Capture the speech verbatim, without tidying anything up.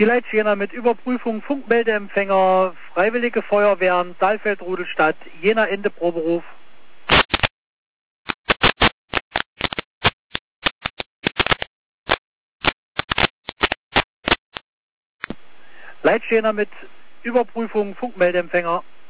Die Leitjena mit Überprüfung Funkmeldeempfänger, Freiwillige Feuerwehren, Dahlfeld-Rudelstadt, Jena Ende Proberuf. Leitjena mit Überprüfung Funkmeldeempfänger.